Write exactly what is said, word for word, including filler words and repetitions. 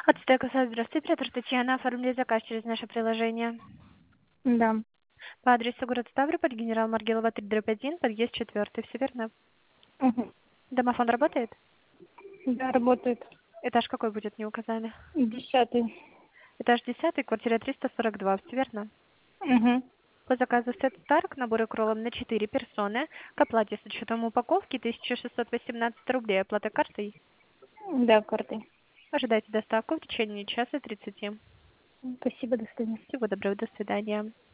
Ацтека, здравствуйте, оператор Татьяна. Оформили заказ через наше приложение. Да. По адресу город Ставрополь, генерал Маргелова, три дробь один, подъезд четвертый. Все верно? Мгм. Домофон работает? Да, работает. Этаж какой будет, не указали? Десятый. Этаж десятый, квартира триста сорок два. Все верно? Угу. По заказу сет Старк, набор кролом на четыре персоны. К оплате с учетом упаковки тысяча шестьсот восемнадцать рублей. Оплата картой. Да, картой. Ожидайте доставку в течение часа тридцати. Спасибо, до свидания. Всего доброго, до свидания.